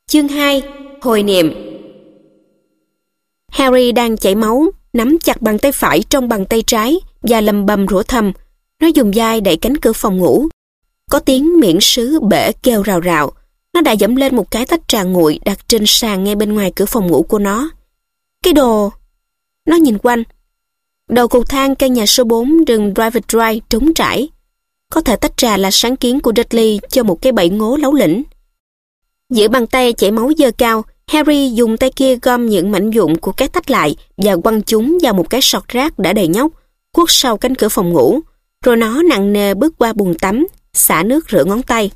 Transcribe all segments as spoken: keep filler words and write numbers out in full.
Chương hai. Hồi niệm. Harry đang chảy máu, nắm chặt bàn tay phải trong bàn tay trái và lầm bầm rủa thầm. Nó dùng dai đẩy cánh cửa phòng ngủ. Có tiếng miễn sứ bể kêu rào rào. Nó đã dẫm lên một cái tách trà nguội đặt trên sàn ngay bên ngoài cửa phòng ngủ của nó. Cái đồ... Nó nhìn quanh. Đầu cầu thang căn nhà số bốn đường Private Drive trống trải. Có thể tách trà là sáng kiến của Dudley cho một cái bẫy ngố lấu lĩnh. Giữa bàn tay chảy máu dơ cao, Harry dùng tay kia gom những mảnh vụn của cái tách lại và quăng chúng vào một cái sọt rác đã đầy nhóc, khuất sau cánh cửa phòng ngủ. Rồi nó nặng nề bước qua bồn tắm, xả nước rửa ngón tay.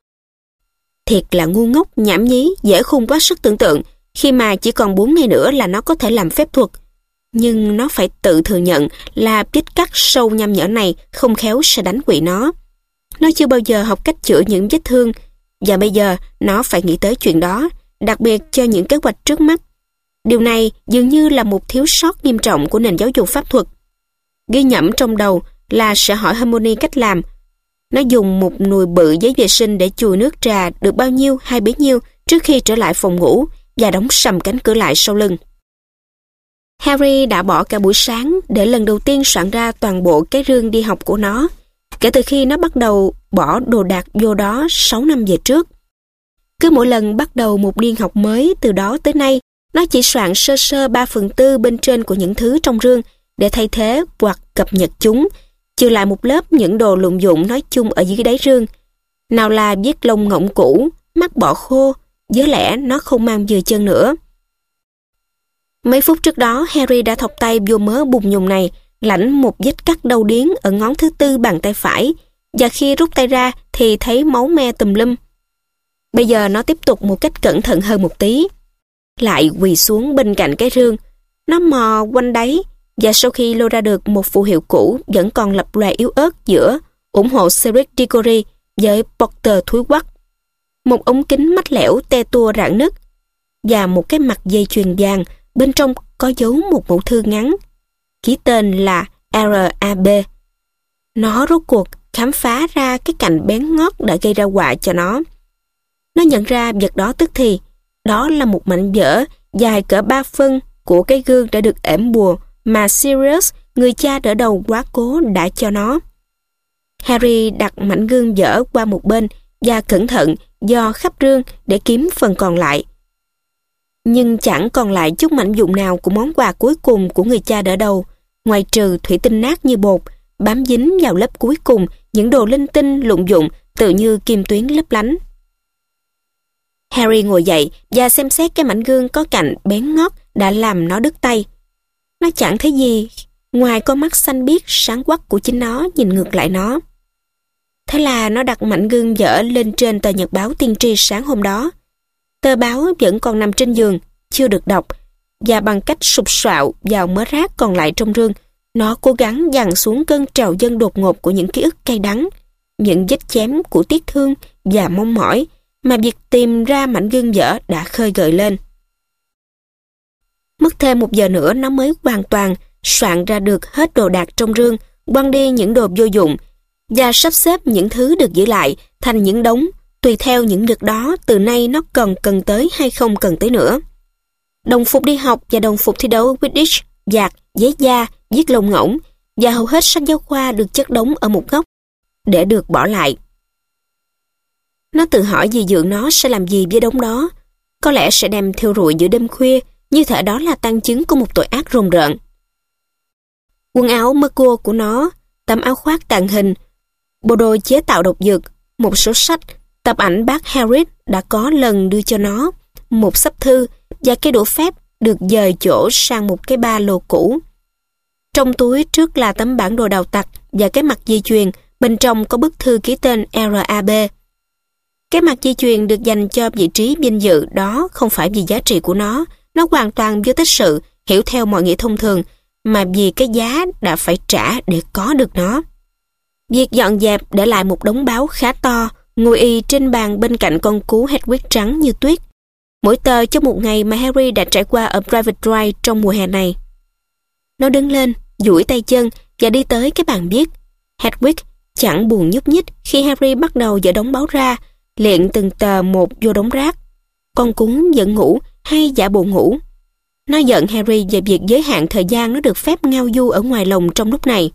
Thiệt là ngu ngốc, nhảm nhí, dễ khùng quá sức tưởng tượng, khi mà chỉ còn bốn ngày nữa là nó có thể làm phép thuật. Nhưng nó phải tự thừa nhận là vết cắt sâu nham nhở này không khéo sẽ đánh quỵ nó. Nó chưa bao giờ học cách chữa những vết thương, và bây giờ nó phải nghĩ tới chuyện đó, đặc biệt cho những kế hoạch trước mắt. Điều này dường như là một thiếu sót nghiêm trọng của nền giáo dục pháp thuật. Ghi nhẩm trong đầu là sẽ hỏi Hermione cách làm. Nó dùng một nùi bự giấy vệ sinh để chùi nước trà được bao nhiêu hay bấy nhiêu trước khi trở lại phòng ngủ và đóng sầm cánh cửa lại sau lưng. Harry đã bỏ cả buổi sáng để lần đầu tiên soạn ra toàn bộ cái rương đi học của nó, kể từ khi nó bắt đầu bỏ đồ đạc vô đó sáu năm về trước. Cứ mỗi lần bắt đầu một niên học mới từ đó tới nay, nó chỉ soạn sơ sơ ba phần tư bên trên của những thứ trong rương để thay thế hoặc cập nhật chúng, trừ lại một lớp những đồ lụng dụng nói chung ở dưới đáy rương. Nào là viết lông ngỗng cũ, mắt bọ khô, với lẽ nó không mang vừa chân nữa. Mấy phút trước đó, Harry đã thọc tay vô mớ bùn nhùng này, lãnh một vết cắt đau điếng ở ngón thứ tư bàn tay phải, và khi rút tay ra thì thấy máu me tùm lum. Bây giờ nó tiếp tục một cách cẩn thận hơn một tí. Lại quỳ xuống bên cạnh cái rương. Nó mò quanh đáy, và sau khi lôi ra được một phù hiệu cũ vẫn còn lập lòe yếu ớt giữa ủng hộ Cedric Diggory với Potter thúi quắc, một ống kính mắt lẻo te tua rạn nứt, và một cái mặt dây chuyền vàng bên trong có dấu một mẫu thư ngắn, ký tên là R A B. Nó rốt cuộc khám phá ra cái cạnh bén ngót đã gây ra họa cho nó. Nó nhận ra vật đó tức thì. Đó là một mảnh vỡ dài cỡ ba phân của cái gương đã được ẻm bùa mà Sirius, người cha đỡ đầu quá cố, đã cho nó. Harry đặt mảnh gương vỡ qua một bên và cẩn thận dò khắp rương để kiếm phần còn lại. Nhưng chẳng còn lại chút mảnh vụn nào của món quà cuối cùng của người cha đỡ đầu, ngoài trừ thủy tinh nát như bột, bám dính vào lớp cuối cùng những đồ linh tinh lụng dụng tự như kim tuyến lấp lánh. Harry ngồi dậy và xem xét cái mảnh gương có cạnh bén ngót đã làm nó đứt tay. Nó chẳng thấy gì ngoài con mắt xanh biếc sáng quắc của chính nó nhìn ngược lại nó. Thế là nó đặt mảnh gương vỡ lên trên tờ nhật báo tiên tri sáng hôm đó. Tờ báo vẫn còn nằm trên giường, chưa được đọc, và bằng cách sục soạo vào mớ rác còn lại trong rương, nó cố gắng dằn xuống cơn trào dâng đột ngột của những ký ức cay đắng, những vết chém của tiếc thương và mong mỏi mà việc tìm ra mảnh gương vỡ đã khơi gợi lên. Mất thêm một giờ nữa nó mới hoàn toàn soạn ra được hết đồ đạc trong rương, quăng đi những đồ vô dụng và sắp xếp những thứ được giữ lại thành những đống tùy theo những việc đó từ nay nó còn cần tới hay không cần tới nữa. Đồng phục đi học và đồng phục thi đấu Quidditch, vạt, giấy da, viết lông ngỗng và hầu hết sách giáo khoa được chất đống ở một góc để được bỏ lại. Nó tự hỏi dì dượng nó sẽ làm gì với đống đó. Có lẽ sẽ đem thiêu rụi giữa đêm khuya, như thể đó là tang chứng của một tội ác rùng rợn. Quần áo mơ cô của nó, tấm áo khoác tàng hình, bộ đồ chế tạo độc dược, một số sách, tập ảnh bác Hagrid đã có lần đưa cho nó, một sấp thư và cái đũa phép được dời chỗ sang một cái ba lô cũ. Trong túi trước là tấm bản đồ đào tặc và cái mặt dây chuyền, bên trong có bức thư ký tên R A B. Cái mặt dây chuyền được dành cho vị trí vinh dự đó không phải vì giá trị của nó, nó hoàn toàn vô tích sự, hiểu theo mọi nghĩa thông thường, mà vì cái giá đã phải trả để có được nó. Việc dọn dẹp để lại một đống báo khá to, ngồi y trên bàn bên cạnh con cú Hedwig trắng như tuyết. Mỗi tờ cho một ngày mà Harry đã trải qua ở Private Drive trong mùa hè này. Nó đứng lên, duỗi tay chân và đi tới cái bàn viết. Hedwig chẳng buồn nhúc nhích khi Harry bắt đầu dỡ đống báo ra, liệng từng tờ một vô đống rác. con cún vẫn ngủ hay giả bộ ngủ. Nó giận Harry về việc giới hạn thời gian nó được phép ngao du ở ngoài lồng trong lúc này.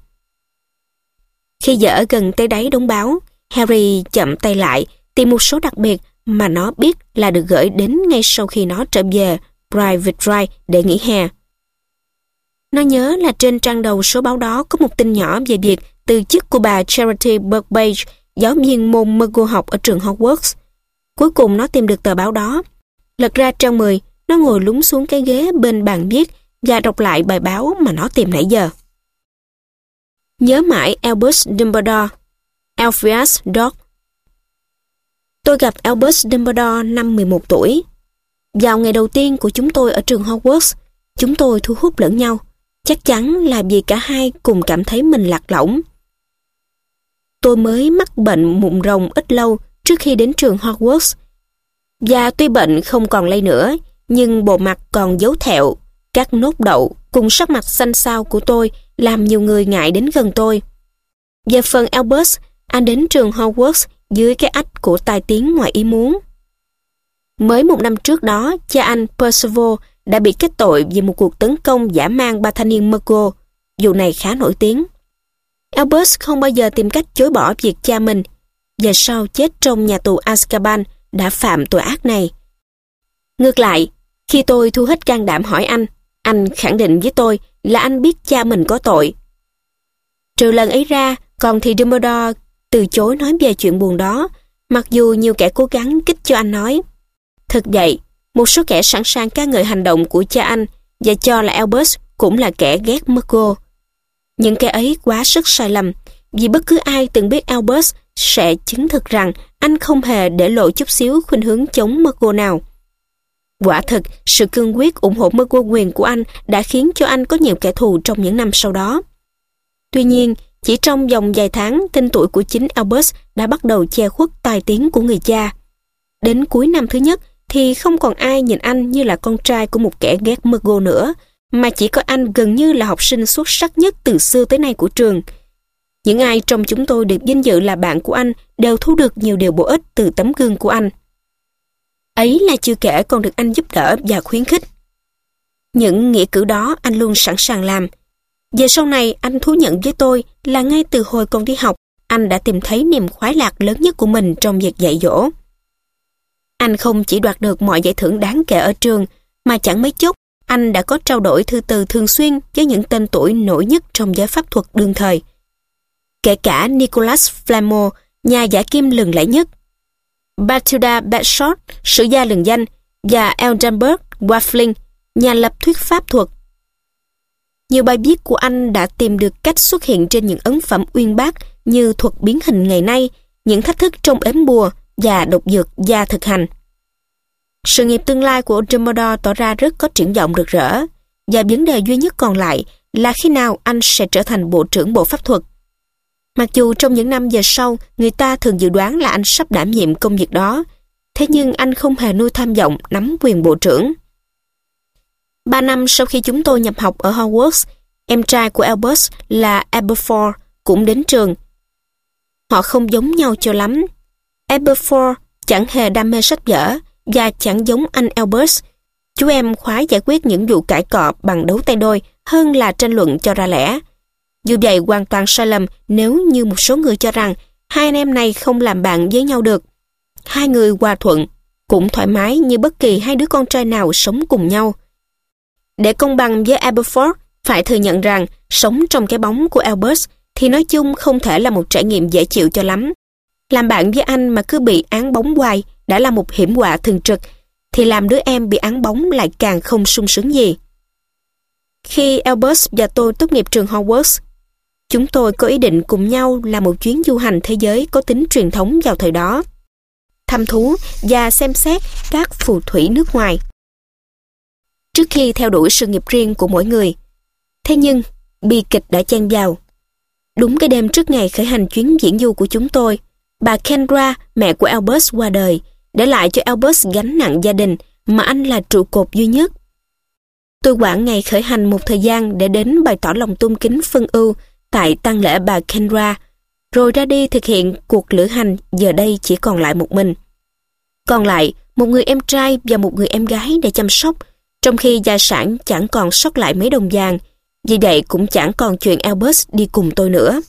Khi dở gần tới đáy đống báo, Harry chậm tay lại, tìm một số đặc biệt mà nó biết là được gửi đến ngay sau khi nó trở về Private Drive để nghỉ hè. Nó nhớ là trên trang đầu số báo đó có một tin nhỏ về việc từ chức của bà Charity Burbage, giáo viên môn Muggle học ở trường Hogwarts. Cuối cùng nó tìm được tờ báo đó. Lật ra trang mười, nó ngồi lún xuống cái ghế bên bàn viết và đọc lại bài báo mà nó tìm nãy giờ. Nhớ mãi Albus Dumbledore, Alpheus Dog. Tôi gặp Albus Dumbledore năm mười một tuổi. Vào ngày đầu tiên của chúng tôi ở trường Hogwarts, chúng tôi thu hút lẫn nhau. Chắc chắn là vì cả hai cùng cảm thấy mình lạc lõng. Tôi mới mắc bệnh mụn rồng ít lâu trước khi đến trường Hogwarts. Và tuy bệnh không còn lây nữa, nhưng bộ mặt còn dấu thẹo, các nốt đậu cùng sắc mặt xanh xao của tôi làm nhiều người ngại đến gần tôi. Về phần Albus, anh đến trường Hogwarts dưới cái ách của tai tiếng ngoài ý muốn. Mới một năm trước đó, cha anh Percival đã bị kết tội vì một cuộc tấn công dã man ba thanh niên Muggle. Vụ này khá nổi tiếng. Albus không bao giờ tìm cách chối bỏ việc cha mình, và sau chết trong nhà tù Azkaban đã phạm tội ác này. Ngược lại, khi tôi thu hết can đảm hỏi anh, anh khẳng định với tôi là anh biết cha mình có tội. Trừ lần ấy ra, còn thì Dumbledore từ chối nói về chuyện buồn đó, mặc dù nhiều kẻ cố gắng kích cho anh nói. Thực vậy, một số kẻ sẵn sàng ca ngợi hành động của cha anh và cho là Albus cũng là kẻ ghét Muggle. Những kẻ ấy quá sức sai lầm, vì bất cứ ai từng biết Albus sẽ chứng thực rằng anh không hề để lộ chút xíu khuynh hướng chống Muggle nào. Quả thực, sự cương quyết ủng hộ Muggle quyền của anh đã khiến cho anh có nhiều kẻ thù trong những năm sau đó. Tuy nhiên, chỉ trong vòng vài tháng, tên tuổi của chính Albus đã bắt đầu che khuất tai tiếng của người cha. Đến cuối năm thứ nhất, thì không còn ai nhìn anh như là con trai của một kẻ ghét Muggle nữa, mà chỉ có anh gần như là học sinh xuất sắc nhất từ xưa tới nay của trường. Những ai trong chúng tôi được vinh dự là bạn của anh đều thu được nhiều điều bổ ích từ tấm gương của anh. Ấy là chưa kể còn được anh giúp đỡ và khuyến khích. Những nghĩa cử đó anh luôn sẵn sàng làm. Về sau này anh thú nhận với tôi là ngay từ hồi còn đi học, anh đã tìm thấy niềm khoái lạc lớn nhất của mình trong việc dạy dỗ. Anh không chỉ đoạt được mọi giải thưởng đáng kể ở trường, mà chẳng mấy chốc anh đã có trao đổi thư từ thường xuyên với những tên tuổi nổi nhất trong giới pháp thuật đương thời. Kể cả Nicholas Flamel, nhà giả kim lừng lẫy nhất, Bathilda Bagshot, sử gia lừng danh, và Eldenburg Waffling, nhà lập thuyết pháp thuật. Nhiều bài viết của anh đã tìm được cách xuất hiện trên những ấn phẩm uyên bác như thuật biến hình ngày nay, những thách thức trong ếm bùa và độc dược gia thực hành. Sự nghiệp tương lai của Dumbledore tỏ ra rất có triển vọng rực rỡ, và vấn đề duy nhất còn lại là khi nào anh sẽ trở thành bộ trưởng bộ pháp thuật. Mặc dù trong những năm về sau, người ta thường dự đoán là anh sắp đảm nhiệm công việc đó, thế nhưng anh không hề nuôi tham vọng nắm quyền bộ trưởng. Ba năm sau khi chúng tôi nhập học ở Hogwarts, em trai của Albus là Aberforth cũng đến trường. Họ không giống nhau cho lắm. Aberforth chẳng hề đam mê sách vở và chẳng giống anh Albus. Chú em khoái giải quyết những vụ cãi cọ bằng đấu tay đôi hơn là tranh luận cho ra lẽ. Dù vậy hoàn toàn sai lầm nếu như một số người cho rằng hai anh em này không làm bạn với nhau được. Hai người hòa thuận, cũng thoải mái như bất kỳ hai đứa con trai nào sống cùng nhau. Để công bằng với Aberforth, phải thừa nhận rằng sống trong cái bóng của Albus thì nói chung không thể là một trải nghiệm dễ chịu cho lắm. Làm bạn với anh mà cứ bị án bóng hoài đã là một hiểm họa thường trực, thì làm đứa em bị án bóng lại càng không sung sướng gì. Khi Albus và tôi tốt nghiệp trường Hogwarts, chúng tôi có ý định cùng nhau làm một chuyến du hành thế giới có tính truyền thống vào thời đó, thăm thú và xem xét các phù thủy nước ngoài, trước khi theo đuổi sự nghiệp riêng của mỗi người. Thế nhưng, bi kịch đã chen vào. Đúng cái đêm trước ngày khởi hành chuyến diễn du của chúng tôi, bà Kendra, mẹ của Albus qua đời, để lại cho Albus gánh nặng gia đình mà anh là trụ cột duy nhất. Tôi quản ngày khởi hành một thời gian để đến bày tỏ lòng tôn kính phân ưu tại tang lễ bà Kendra, rồi ra đi thực hiện cuộc lữ hành giờ đây chỉ còn lại một mình. Còn lại, một người em trai và một người em gái để chăm sóc, trong khi gia sản chẳng còn sót lại mấy đồng vàng, vì vậy cũng chẳng còn chuyện Albert đi cùng tôi nữa.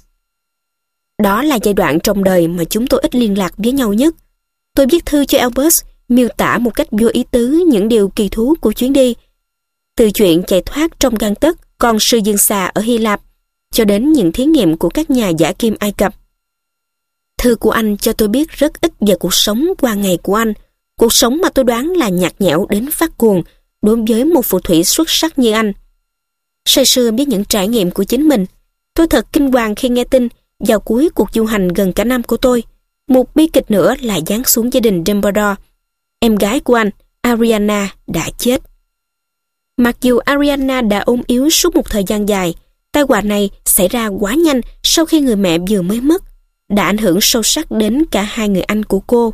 Đó là giai đoạn trong đời mà chúng tôi ít liên lạc với nhau nhất. Tôi viết thư cho Albert, miêu tả một cách vô ý tứ những điều kỳ thú của chuyến đi, từ chuyện chạy thoát trong gang tấc con sư dương xà ở Hy Lạp, cho đến những thí nghiệm của các nhà giả kim Ai Cập. Thư của anh cho tôi biết rất ít về cuộc sống qua ngày của anh, cuộc sống mà tôi đoán là nhạt nhẽo đến phát cuồng đối với một phù thủy xuất sắc như anh. Say sưa biết những trải nghiệm của chính mình, tôi thật kinh hoàng khi nghe tin vào cuối cuộc du hành gần cả năm của tôi, một bi kịch nữa lại giáng xuống gia đình Dumbledore. Em gái của anh, Ariana, đã chết. Mặc dù Ariana đã ốm yếu suốt một thời gian dài, tai họa này xảy ra quá nhanh sau khi người mẹ vừa mới mất, đã ảnh hưởng sâu sắc đến cả hai người anh của cô.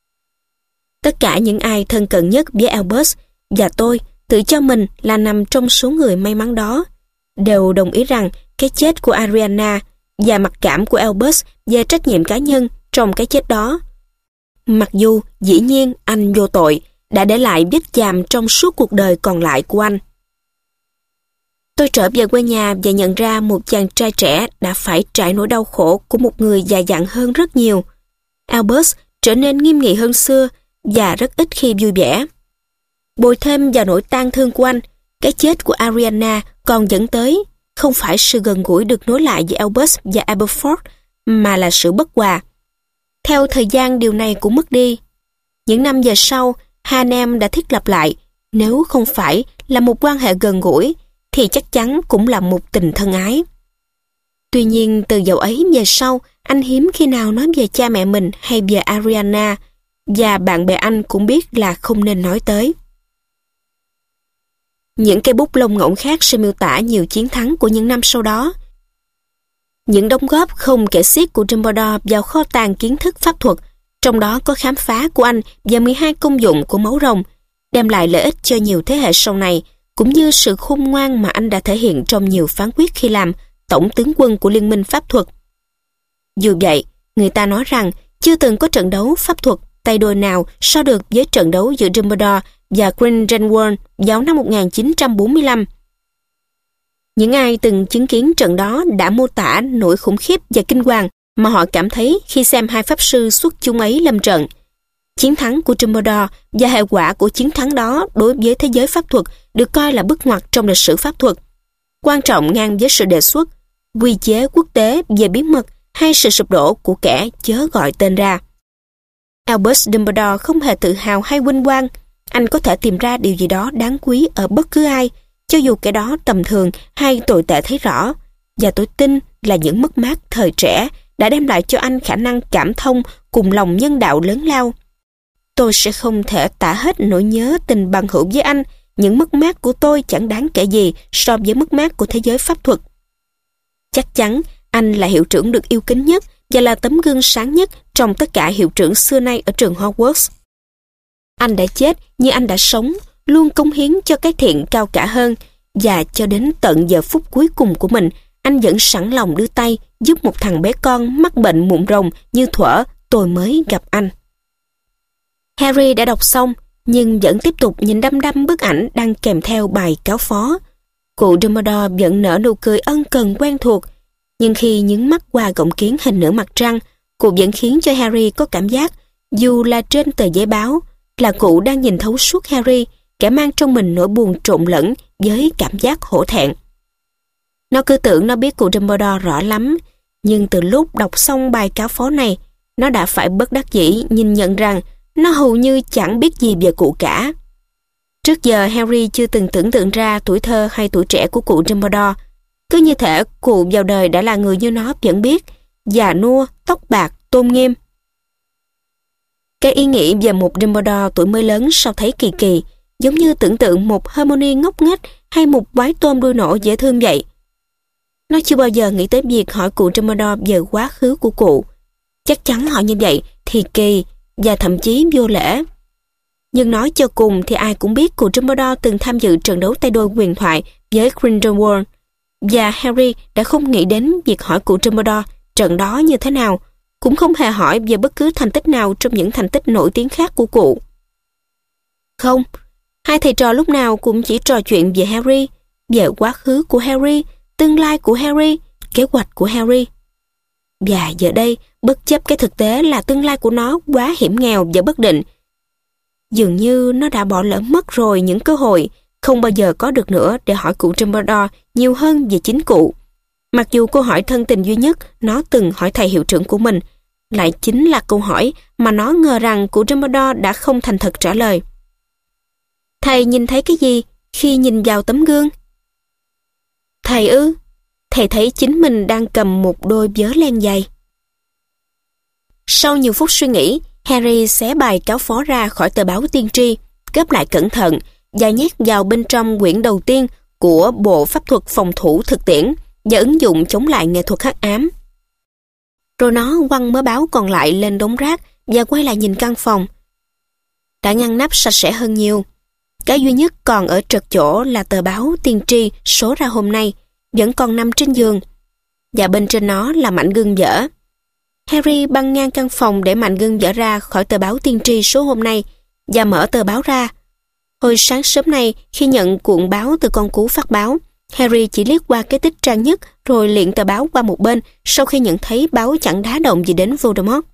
Tất cả những ai thân cận nhất với Albert và tôi tự cho mình là nằm trong số người may mắn đó, đều đồng ý rằng cái chết của Ariana và mặc cảm của Albert về trách nhiệm cá nhân trong cái chết đó. Mặc dù dĩ nhiên anh vô tội, đã để lại vết chàm trong suốt cuộc đời còn lại của anh. Tôi trở về quê nhà và nhận ra một chàng trai trẻ đã phải trải nỗi đau khổ của một người già dặn hơn rất nhiều. Albert trở nên nghiêm nghị hơn xưa và rất ít khi vui vẻ. Bồi thêm vào nỗi tang thương của anh, cái chết của Ariana còn dẫn tới không phải sự gần gũi được nối lại với Albert và Aberforth, mà là sự bất hòa. Theo thời gian điều này cũng mất đi. Những năm về sau, hai anh em đã thiết lập lại, nếu không phải là một quan hệ gần gũi, thì chắc chắn cũng là một tình thân ái. Tuy nhiên, từ dạo ấy về sau, anh hiếm khi nào nói về cha mẹ mình hay về Ariana, và bạn bè anh cũng biết là không nên nói tới. Những cây bút lông ngỗng khác sẽ miêu tả nhiều chiến thắng của những năm sau đó. Những đóng góp không kể xiết của Dumbledore vào kho tàng kiến thức pháp thuật, trong đó có khám phá của anh và mười hai công dụng của máu rồng, đem lại lợi ích cho nhiều thế hệ sau này, cũng như sự khôn ngoan mà anh đã thể hiện trong nhiều phán quyết khi làm tổng tướng quân của Liên minh pháp thuật. Dù vậy, người ta nói rằng chưa từng có trận đấu pháp thuật tay đôi nào so được với trận đấu giữa Dumbledore và Grindelwald vào năm một nghìn chín trăm bốn mươi lăm. Những ai từng chứng kiến trận đó đã mô tả nỗi khủng khiếp và kinh hoàng mà họ cảm thấy khi xem hai pháp sư xuất chúng ấy lâm trận. Chiến thắng của Dumbledore và hệ quả của chiến thắng đó đối với thế giới pháp thuật được coi là bước ngoặt trong lịch sử pháp thuật, quan trọng ngang với sự đề xuất, quy chế quốc tế về bí mật hay sự sụp đổ của kẻ chớ gọi tên ra. Albus Dumbledore không hề tự hào hay vinh quang. Anh có thể tìm ra điều gì đó đáng quý ở bất cứ ai, cho dù kẻ đó tầm thường hay tồi tệ thấy rõ, và tôi tin là những mất mát thời trẻ đã đem lại cho anh khả năng cảm thông cùng lòng nhân đạo lớn lao. Tôi sẽ không thể tả hết nỗi nhớ tình bằng hữu với anh, những mất mát của tôi chẳng đáng kể gì so với mất mát của thế giới pháp thuật. Chắc chắn anh là hiệu trưởng được yêu kính nhất và là tấm gương sáng nhất trong tất cả hiệu trưởng xưa nay ở trường Hogwarts. Anh đã chết như anh đã sống, luôn cống hiến cho cái thiện cao cả hơn, và cho đến tận giờ phút cuối cùng của mình, anh vẫn sẵn lòng đưa tay giúp một thằng bé con mắc bệnh mụn rồng như thuở tôi mới gặp anh. Harry đã đọc xong, nhưng vẫn tiếp tục nhìn đăm đăm bức ảnh đang kèm theo bài cáo phó. Cụ Dumbledore vẫn nở nụ cười ân cần quen thuộc, nhưng khi nhướng mắt qua gọng kiến hình nửa mặt trăng, cụ vẫn khiến cho Harry có cảm giác, dù là trên tờ giấy báo, là cụ đang nhìn thấu suốt Harry, kẻ mang trong mình nỗi buồn trộn lẫn với cảm giác hổ thẹn. Nó cứ tưởng nó biết cụ Dumbledore rõ lắm, nhưng từ lúc đọc xong bài cáo phó này, nó đã phải bất đắc dĩ nhìn nhận rằng nó hầu như chẳng biết gì về cụ cả. Trước giờ Harry chưa từng tưởng tượng ra tuổi thơ hay tuổi trẻ của cụ Dumbledore. Cứ như thể cụ vào đời đã là người như nó vẫn biết, già nua, tóc bạc, tôn nghiêm. Cái ý nghĩ về một Dumbledore tuổi mới lớn sao thấy kỳ kỳ, giống như tưởng tượng một Hermione ngốc nghếch hay một quái tôm đuôi nổ dễ thương vậy. Nó chưa bao giờ nghĩ tới việc hỏi cụ Dumbledore về quá khứ của cụ. Chắc chắn hỏi như vậy thì kỳ và thậm chí vô lễ. Nhưng nói cho cùng thì ai cũng biết cụ Dumbledore từng tham dự trận đấu tay đôi huyền thoại với Grindelwald, và Harry đã không nghĩ đến việc hỏi cụ Dumbledore trận đó như thế nào, cũng không hề hỏi về bất cứ thành tích nào trong những thành tích nổi tiếng khác của cụ. không? Hai thầy trò lúc nào cũng chỉ trò chuyện về Harry, về quá khứ của Harry, tương lai của Harry, kế hoạch của Harry. Và giờ đây, bất chấp cái thực tế là tương lai của nó quá hiểm nghèo và bất định, dường như nó đã bỏ lỡ mất rồi những cơ hội, không bao giờ có được nữa để hỏi cụ Dumbledore nhiều hơn về chính cụ. Mặc dù câu hỏi thân tình duy nhất nó từng hỏi thầy hiệu trưởng của mình lại chính là câu hỏi mà nó ngờ rằng cụ Dumbledore đã không thành thật trả lời. Thầy nhìn thấy cái gì khi nhìn vào tấm gương? Thầy ư? Thầy thấy chính mình đang cầm một đôi vớ len dày. Sau nhiều phút suy nghĩ, Harry xé bài cáo phó ra khỏi tờ báo tiên tri, gấp lại cẩn thận và nhét vào bên trong quyển đầu tiên của bộ pháp thuật phòng thủ thực tiễn và ứng dụng chống lại nghệ thuật hắc ám. Rồi nó quăng mớ báo còn lại lên đống rác và quay lại nhìn căn phòng. Đã ngăn nắp sạch sẽ hơn nhiều. Cái duy nhất còn ở trật chỗ là tờ báo tiên tri số ra hôm nay, vẫn còn nằm trên giường, và bên trên nó là mảnh gương vỡ. Harry băng ngang căn phòng để mảnh gương vỡ ra khỏi tờ báo tiên tri số hôm nay và mở tờ báo ra. Hồi sáng sớm nay, khi nhận cuộn báo từ con cú phát báo, Harry chỉ liếc qua cái tích trang nhất rồi liệng tờ báo qua một bên sau khi nhận thấy báo chẳng đá động gì đến Voldemort.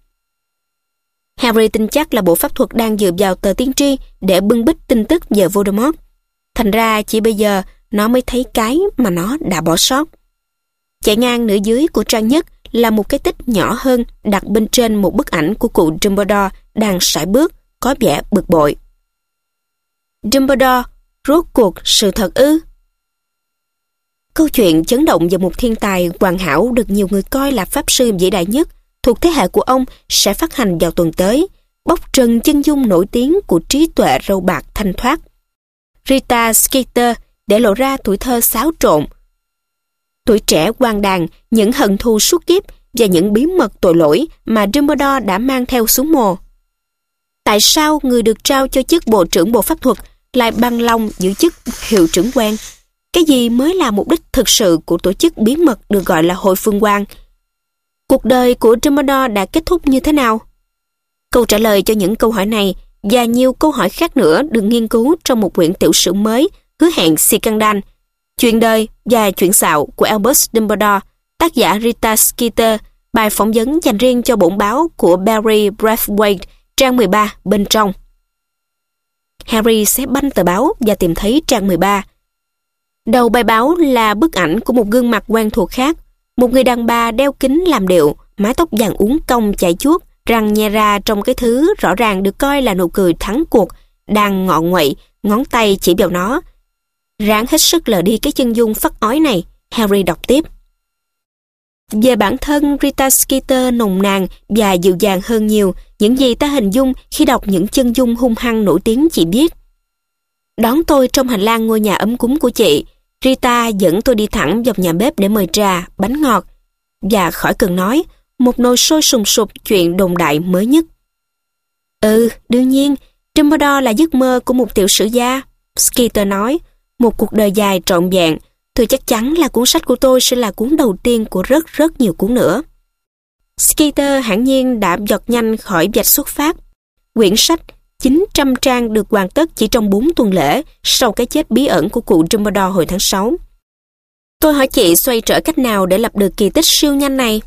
Harry tin chắc là bộ pháp thuật đang dựa vào tờ tiên tri để bưng bít tin tức về Voldemort. Thành ra chỉ bây giờ nó mới thấy cái mà nó đã bỏ sót. Chạy ngang nửa dưới của trang nhất là một cái tích nhỏ hơn đặt bên trên một bức ảnh của cụ Dumbledore đang sải bước, có vẻ bực bội. Dumbledore, rốt cuộc sự thật ư? Câu chuyện chấn động về một thiên tài hoàn hảo được nhiều người coi là pháp sư vĩ đại nhất thuộc thế hệ của ông sẽ phát hành vào tuần tới, bóc trần chân dung nổi tiếng của trí tuệ râu bạc thanh thoát. Rita Skeeter để lộ ra tuổi thơ xáo trộn, tuổi trẻ hoang đàn, những hận thù suốt kiếp và những bí mật tội lỗi mà Dumbledore đã mang theo xuống mồ. Tại sao người được trao cho chức bộ trưởng bộ pháp thuật lại bằng lòng giữ chức hiệu trưởng quan? Cái gì mới là mục đích thực sự của tổ chức bí mật được gọi là Hội Phương Quan? Cuộc đời của Dumbledore đã kết thúc như thế nào? Câu trả lời cho những câu hỏi này và nhiều câu hỏi khác nữa được nghiên cứu trong một quyển tiểu sử mới hứa hẹn Scandal, chuyện đời và chuyện xạo của Albus Dumbledore, tác giả Rita Skeeter, bài phỏng vấn dành riêng cho bổn báo của Barry Braithwaite, trang mười ba bên trong. Harry xé banh tờ báo và tìm thấy trang mười ba. Đầu bài báo là bức ảnh của một gương mặt quen thuộc khác, một người đàn bà đeo kính làm điệu, mái tóc vàng uốn cong chảy chuốt, răng nhe ra trong cái thứ rõ ràng được coi là nụ cười thắng cuộc, đang ngọ nguậy, ngón tay chỉ vào nó. Ráng hết sức lờ đi cái chân dung phắt ói này, Harry đọc tiếp. Về bản thân, Rita Skeeter nồng nàn và dịu dàng hơn nhiều những gì ta hình dung khi đọc những chân dung hung hăng nổi tiếng chị biết. Đón tôi trong hành lang ngôi nhà ấm cúng của chị, Rita dẫn tôi đi thẳng vào nhà bếp để mời trà, bánh ngọt. Và khỏi cần nói, một nồi sôi sùng sục chuyện đồn đại mới nhất. Ừ, đương nhiên, Dumbledore là giấc mơ của một tiểu sử gia, Skeeter nói. Một cuộc đời dài trọn vẹn, tôi chắc chắn là cuốn sách của tôi sẽ là cuốn đầu tiên của rất rất nhiều cuốn nữa. Skeeter hẳn nhiên đã giọt nhanh khỏi vạch xuất phát. Quyển sách chín trăm trang được hoàn tất chỉ trong bốn tuần lễ sau cái chết bí ẩn của cụ Dumbledore hồi tháng sáu. Tôi hỏi chị xoay trở cách nào để lập được kỳ tích siêu nhanh này?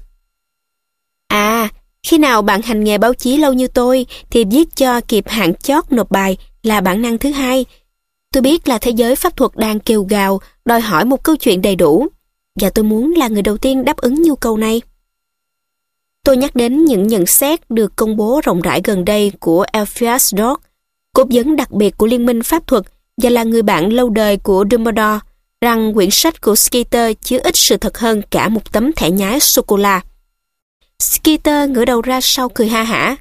À, khi nào bạn hành nghề báo chí lâu như tôi thì viết cho kịp hạn chót nộp bài là bản năng thứ hai. Tôi biết là thế giới pháp thuật đang kêu gào, đòi hỏi một câu chuyện đầy đủ, và tôi muốn là người đầu tiên đáp ứng nhu cầu này. Tôi nhắc đến những nhận xét được công bố rộng rãi gần đây của Alpheus Dog, cố vấn đặc biệt của Liên minh Pháp thuật và là người bạn lâu đời của Dumbledore, rằng quyển sách của Skeeter chứa ít sự thật hơn cả một tấm thẻ nhái sô-cô-la. Skeeter ngửa đầu ra sau cười ha hả.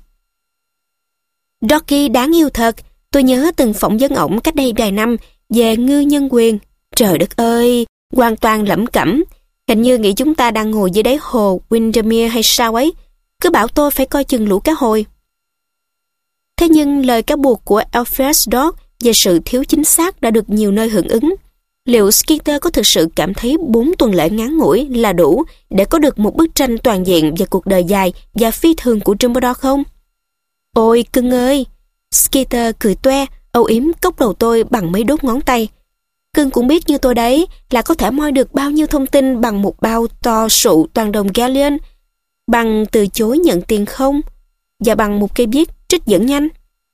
Doggy đáng yêu thật, tôi nhớ từng phỏng vấn ổng cách đây vài năm về ngư nhân quyền. Trời đất ơi, hoàn toàn lẩm cẩm. Hình như nghĩ chúng ta đang ngồi dưới đáy hồ Windermere hay sao ấy. Cứ bảo tôi phải coi chừng lũ cá hồi. Thế nhưng lời cáo buộc của Alpheus Dog về sự thiếu chính xác đã được nhiều nơi hưởng ứng. Liệu Skeeter có thực sự cảm thấy bốn tuần lễ ngắn ngủi là đủ để có được một bức tranh toàn diện về cuộc đời dài và phi thường của Dumbledore không? Ôi cưng ơi! Skeeter cười toe, âu yếm cốc đầu tôi bằng mấy đốt ngón tay. Cưng cũng biết như tôi đấy, là có thể moi được bao nhiêu thông tin bằng một bao to sụ toàn đồng galleon, bằng từ chối nhận tiền không, và bằng một cây viết trích dẫn nhanh.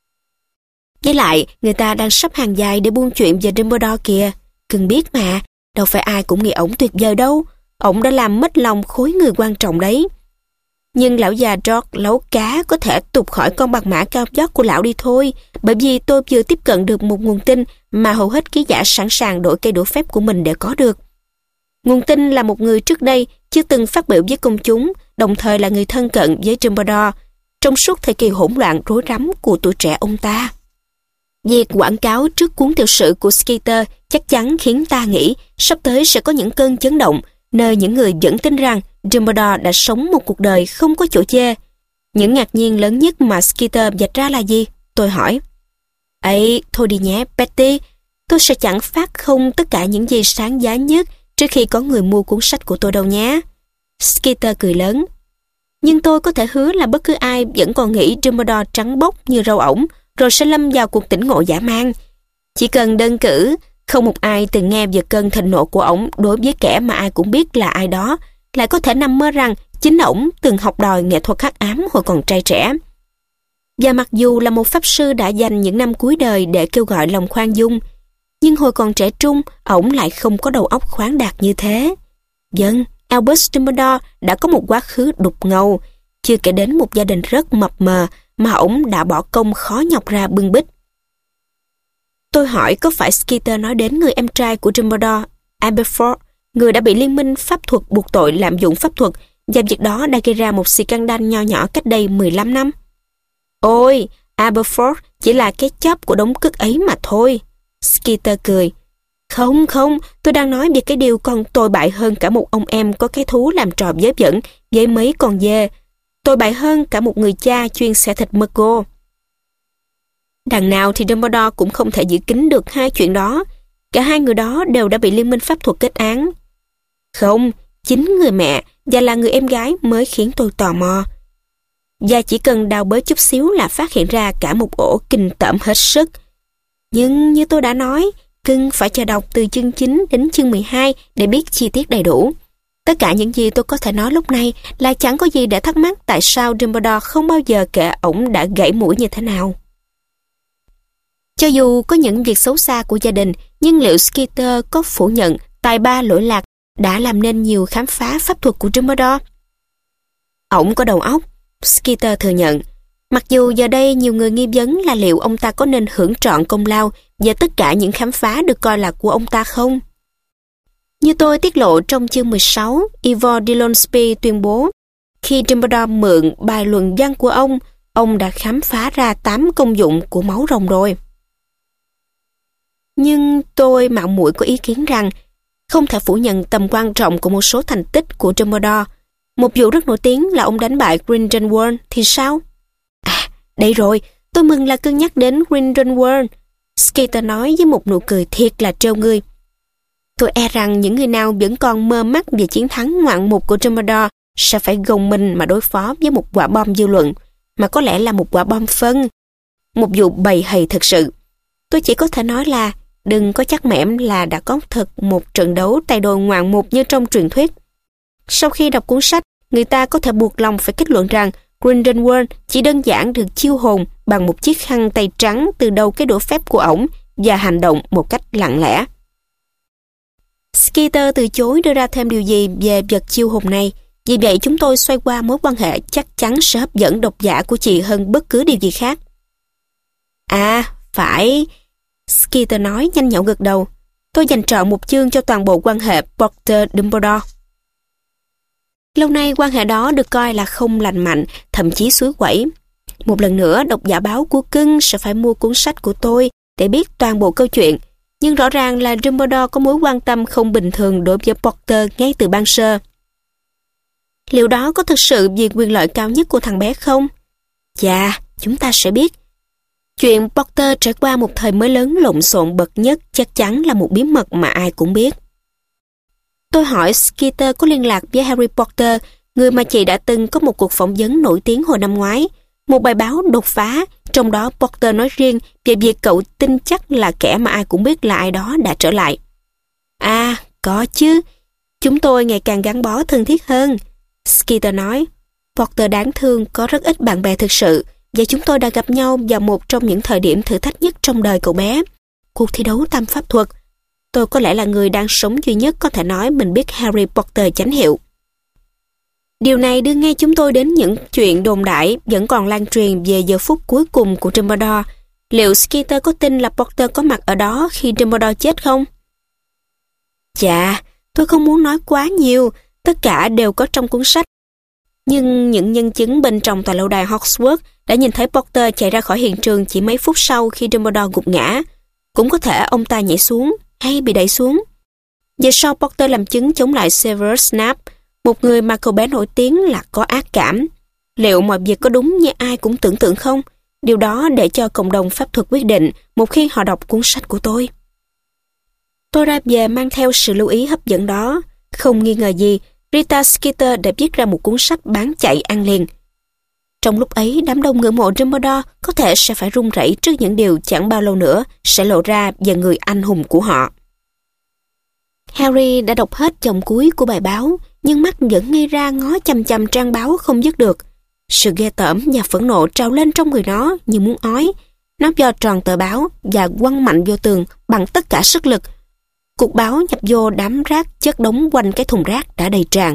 Với lại, người ta đang sắp hàng dài để buôn chuyện về Dumbledore kìa. Cưng biết mà, đâu phải ai cũng nghĩ ổng tuyệt vời đâu. Ổng đã làm mất lòng khối người quan trọng đấy. Nhưng lão già George lấu cá có thể tụt khỏi con bạc mã cao vót của lão đi thôi, bởi vì tôi vừa tiếp cận được một nguồn tin mà hầu hết ký giả sẵn sàng đổi cây đũa phép của mình để có được. Nguồn tin là một người trước đây chưa từng phát biểu với công chúng, đồng thời là người thân cận với Dumbledore trong suốt thời kỳ hỗn loạn rối rắm của tuổi trẻ ông ta. Việc quảng cáo trước cuốn tiểu sử của Skeeter chắc chắn khiến ta nghĩ sắp tới sẽ có những cơn chấn động, nơi những người vẫn tin rằng Dumbledore đã sống một cuộc đời không có chỗ chê. Những ngạc nhiên lớn nhất mà Skeeter vạch ra là gì? Tôi hỏi. Ấy, thôi đi nhé, Petty. Tôi sẽ chẳng phát không tất cả những gì sáng giá nhất trước khi có người mua cuốn sách của tôi đâu nhé. Skeeter cười lớn. Nhưng tôi có thể hứa là bất cứ ai vẫn còn nghĩ Dumbledore trắng bóc như rau ổng, rồi sẽ lâm vào cuộc tỉnh ngộ dã man. Chỉ cần đơn cử, không một ai từng nghe về cơn thịnh nộ của ổng đối với kẻ mà ai cũng biết là ai đó, lại có thể nằm mơ rằng chính ổng từng học đòi nghệ thuật hắc ám hồi còn trai trẻ. Và mặc dù là một pháp sư đã dành những năm cuối đời để kêu gọi lòng khoan dung, nhưng hồi còn trẻ trung, ổng lại không có đầu óc khoáng đạt như thế. Vâng, Albus Dumbledore đã có một quá khứ đục ngầu, chưa kể đến một gia đình rất mập mờ mà ổng đã bỏ công khó nhọc ra bưng bít. Tôi hỏi có phải Skeeter nói đến người em trai của Dumbledore, Aberforth, người đã bị liên minh pháp thuật buộc tội lạm dụng pháp thuật, và việc đó đã gây ra một scandal nho nhỏ cách đây mười lăm năm. Ôi, Aberforth chỉ là cái chóp của đống cứt ấy mà thôi. Skeeter cười. Không, không, tôi đang nói về cái điều còn tồi bại hơn cả một ông em có cái thú làm trò vớ vẩn với mấy con dê. Tồi bại hơn cả một người cha chuyên xẻ thịt Muggle. Đằng nào thì Dumbledore cũng không thể giữ kín được hai chuyện đó. Cả hai người đó đều đã bị liên minh pháp thuật kết án. Không, chính người mẹ và là người em gái mới khiến tôi tò mò. Và chỉ cần đào bới chút xíu là phát hiện ra cả một ổ kinh tởm hết sức. Nhưng như tôi đã nói, cưng phải chờ đọc từ chương chín đến chương mười hai để biết chi tiết đầy đủ. Tất cả những gì tôi có thể nói lúc này là chẳng có gì để thắc mắc tại sao Dumbledore không bao giờ kể ổng đã gãy mũi như thế nào. Cho dù có những việc xấu xa của gia đình, nhưng liệu Skeeter có phủ nhận tài ba lỗi lạc đã làm nên nhiều khám phá pháp thuật của Dumbledore? Ổng có đầu óc, Skeeter thừa nhận. Mặc dù giờ đây nhiều người nghi vấn là liệu ông ta có nên hưởng trọn công lao về tất cả những khám phá được coi là của ông ta không? Như tôi tiết lộ trong chương mười sáu, Ivor Dillonsby tuyên bố, khi Dumbledore mượn bài luận văn của ông, ông đã khám phá ra tám công dụng của máu rồng rồi. Nhưng tôi mạo muội có ý kiến rằng không thể phủ nhận tầm quan trọng của một số thành tích của Dumbledore. Một vụ rất nổi tiếng là ông đánh bại Grindelwald thì sao? À, đây rồi, tôi mừng là cân nhắc đến Grindelwald. Skeeter nói với một nụ cười thiệt là trêu người. Tôi e rằng những người nào vẫn còn mơ mắt về chiến thắng ngoạn mục của Dumbledore sẽ phải gồng mình mà đối phó với một quả bom dư luận, mà có lẽ là một quả bom phân. Một vụ bầy hầy thực sự. Tôi chỉ có thể nói là đừng có chắc mẻm là đã có thật một trận đấu tay đôi ngoạn mục như trong truyền thuyết. Sau khi đọc cuốn sách, người ta có thể buộc lòng phải kết luận rằng Grindelwald chỉ đơn giản được chiêu hồn bằng một chiếc khăn tay trắng từ đầu cái đũa phép của ổng và hành động một cách lặng lẽ. Skeeter từ chối đưa ra thêm điều gì về vật chiêu hồn này, vì vậy chúng tôi xoay qua mối quan hệ chắc chắn sẽ hấp dẫn độc giả của chị hơn bất cứ điều gì khác. À, phải... Skeeter nói nhanh nhảu gật đầu. Tôi dành trọn một chương cho toàn bộ quan hệ Potter-Dumbledore. Lâu nay quan hệ đó được coi là không lành mạnh, thậm chí suối quẩy. Một lần nữa độc giả báo của cưng sẽ phải mua cuốn sách của tôi để biết toàn bộ câu chuyện. Nhưng rõ ràng là Dumbledore có mối quan tâm không bình thường đối với Potter ngay từ ban sơ. Liệu đó có thực sự vì quyền lợi cao nhất của thằng bé không? Dạ, chúng ta sẽ biết. Chuyện Potter trải qua một thời mới lớn lộn xộn bậc nhất chắc chắn là một bí mật mà ai cũng biết. Tôi hỏi Skeeter có liên lạc với Harry Potter, người mà chị đã từng có một cuộc phỏng vấn nổi tiếng hồi năm ngoái, Một bài báo đột phá, trong đó Porter nói riêng về việc cậu tin chắc là kẻ mà ai cũng biết là ai đó đã trở lại. À, có chứ. Chúng tôi ngày càng gắn bó thân thiết hơn. Skeeter nói, Porter đáng thương có rất ít bạn bè thực sự, và chúng tôi đã gặp nhau vào một trong những thời điểm thử thách nhất trong đời cậu bé. Cuộc thi đấu tam pháp thuật. Tôi có lẽ là người đang sống duy nhất có thể nói mình biết Harry Potter chánh hiệu. Điều này đưa ngay chúng tôi đến những chuyện đồn đại vẫn còn lan truyền về giờ phút cuối cùng của Dumbledore. Liệu Skeeter có tin là Potter có mặt ở đó khi Dumbledore chết không? Chà, tôi không muốn nói quá nhiều, tất cả đều có trong cuốn sách. Nhưng những nhân chứng bên trong tòa lâu đài Hogwarts đã nhìn thấy Potter chạy ra khỏi hiện trường chỉ mấy phút sau khi Dumbledore gục ngã. Cũng có thể ông ta nhảy xuống hay bị đẩy xuống. Về sau Potter làm chứng chống lại Severus Snape, một người mà cậu bé nổi tiếng là có ác cảm. Liệu mọi việc có đúng như ai cũng tưởng tượng không? Điều đó để cho cộng đồng pháp thuật quyết định một khi họ đọc cuốn sách của tôi. Tôi ra về mang theo sự lưu ý hấp dẫn đó. Không nghi ngờ gì, Rita Skeeter đã viết ra một cuốn sách bán chạy ăn liền. Trong lúc ấy, đám đông ngưỡng mộ Dumbledore có thể sẽ phải run rẩy trước những điều chẳng bao lâu nữa sẽ lộ ra về người anh hùng của họ. Harry đã đọc hết dòng cuối của bài báo, nhưng mắt vẫn ngây ra ngó chằm chằm trang báo không dứt được. Sự ghê tởm và phẫn nộ trào lên trong người nó như muốn ói. Nó giơ tròn tờ báo và quăng mạnh vô tường bằng tất cả sức lực. Cục báo nhập vô đám rác chất đống quanh cái thùng rác đã đầy tràn.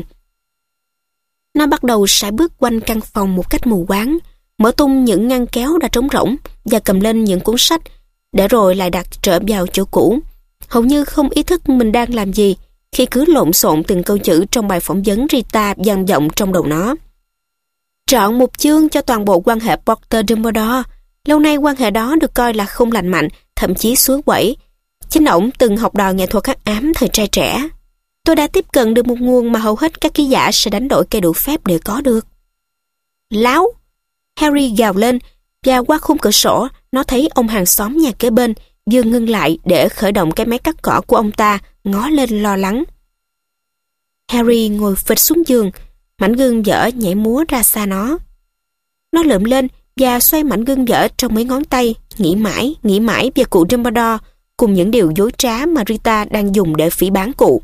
Nó bắt đầu sải bước quanh căn phòng một cách mù quáng, mở tung những ngăn kéo đã trống rỗng và cầm lên những cuốn sách, để rồi lại đặt trở vào chỗ cũ. Hầu như không ý thức mình đang làm gì khi cứ lộn xộn từng câu chữ trong bài phỏng vấn Rita vang vọng trong đầu nó. Trọn một chương cho toàn bộ quan hệ Potter-Dumbledore. Lâu nay quan hệ đó được coi là không lành mạnh, thậm chí suối quẩy. Chính ổng từng học đòi nghệ thuật hắc ám thời trai trẻ. Tôi đã tiếp cận được một nguồn mà hầu hết các ký giả sẽ đánh đổi cây đũa phép để có được. Láo! Harry gào lên, và qua khung cửa sổ, nó thấy ông hàng xóm nhà kế bên vừa ngưng lại để khởi động cái máy cắt cỏ của ông ta, ngó lên lo lắng. Harry ngồi phịch xuống giường, mảnh gương vỡ nhảy múa ra xa nó. Nó lượm lên và xoay mảnh gương vỡ trong mấy ngón tay, nghĩ mãi, nghĩ mãi về cụ Dumbledore cùng những điều dối trá mà Rita đang dùng để phỉ báng cụ.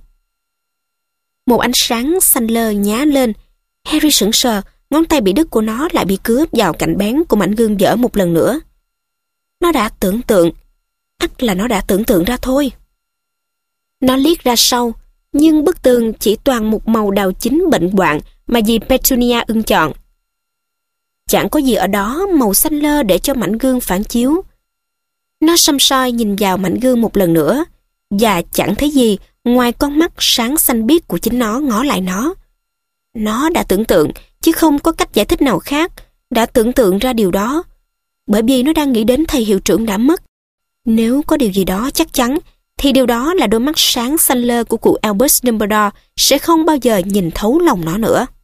Một ánh sáng xanh lơ nhá lên. Harry sững sờ, ngón tay bị đứt của nó lại bị cứa vào cạnh bén của mảnh gương vỡ một lần nữa. Nó đã tưởng tượng, ắt là nó đã tưởng tượng ra thôi. Nó liếc ra sau, nhưng bức tường chỉ toàn một màu đào chín bệnh hoạn mà dì Petunia ưng chọn. Chẳng có gì ở đó màu xanh lơ để cho mảnh gương phản chiếu. Nó săm soi nhìn vào mảnh gương một lần nữa, và chẳng thấy gì ngoài con mắt sáng xanh biếc của chính nó ngó lại nó. Nó đã tưởng tượng, chứ không có cách giải thích nào khác, đã tưởng tượng ra điều đó, bởi vì nó đang nghĩ đến thầy hiệu trưởng đã mất. Nếu có điều gì đó chắc chắn, thì điều đó là đôi mắt sáng xanh lơ của cụ Albus Dumbledore sẽ không bao giờ nhìn thấu lòng nó nữa.